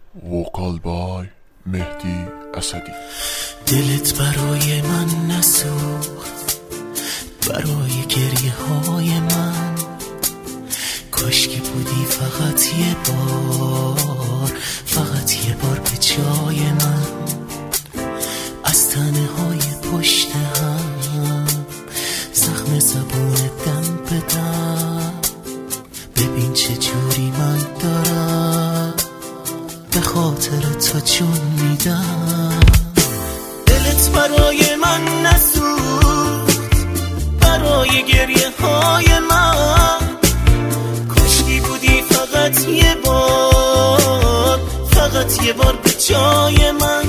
وکال بای مهدی اسدی. دلت برای من نسوخت، برای گریه های من، کاشکی بودی فقط یه بار، فقط یه بار به جای من. از تنه های پشت هم زخم زبون دم به دم، ببین چه جوری من دارم به خاطر تو جون میدم. دلت برای من نسوخت، برای گریه های من، کاشکی بودی فقط یه بار، فقط یه بار به جای من.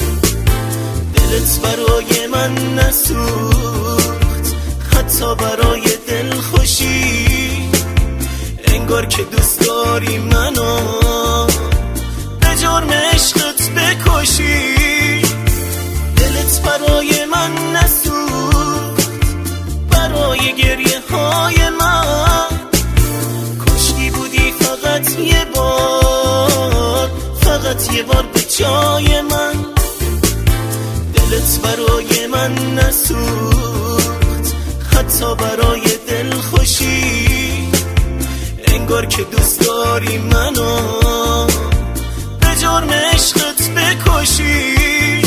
دلت برای من نسوخت، حتی برای دلخوشی، انگار که دوست داری منو به جرم عشقت بکشی. دلت برای من نسوخت، برای گریه های من، کاشکی بودی فقط یه بار، فقط یه بار به جای من. دلت برای من نسوخت، حتی برای دلخوشی، انگار که دوست داری منو به جرم عشقت بکشی.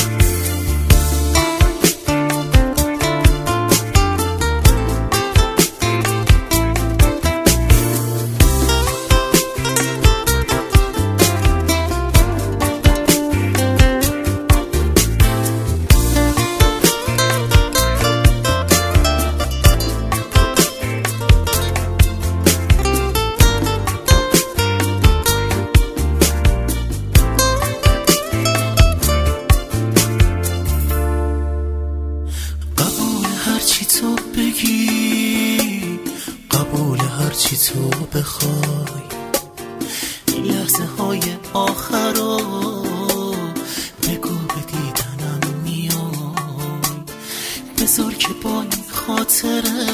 تو بگی، قبول هرچی تو بخوای، این لحظه های آخر رو بگو به دیدنم میای. بذار که با این خاطره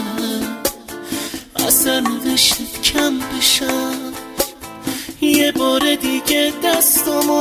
اثر نوشتت کم بشم، یه بار دیگه دستمو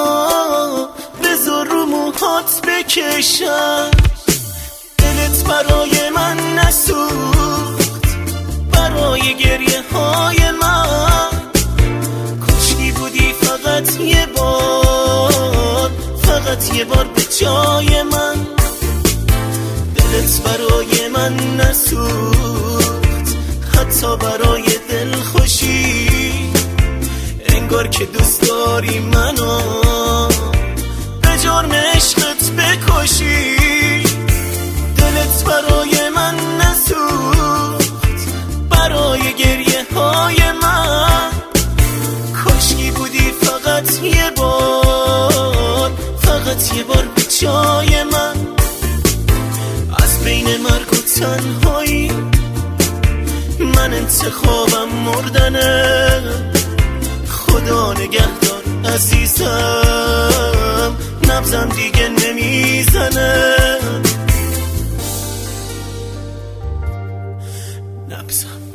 بذار رو موهات بکشم. دلت برای من نسوخت، برای گریه های من، کاشکی بودی فقط یه بار، فقط یه بار به جای من. دلت برای من نسوخت، حتی برای دلخوشی، انگار که دوست داری منو به جرم عشقت بکشی. دلت برای من نسوخت، برای گریه های من، کاشکی بودی فقط یه بار، فقط یه بار به جای من. از بین مرگ و تنهایی من انتخابم مردنه، خدا نگهدار عزیزم، نبضم دیگه نمیزنه، نبضم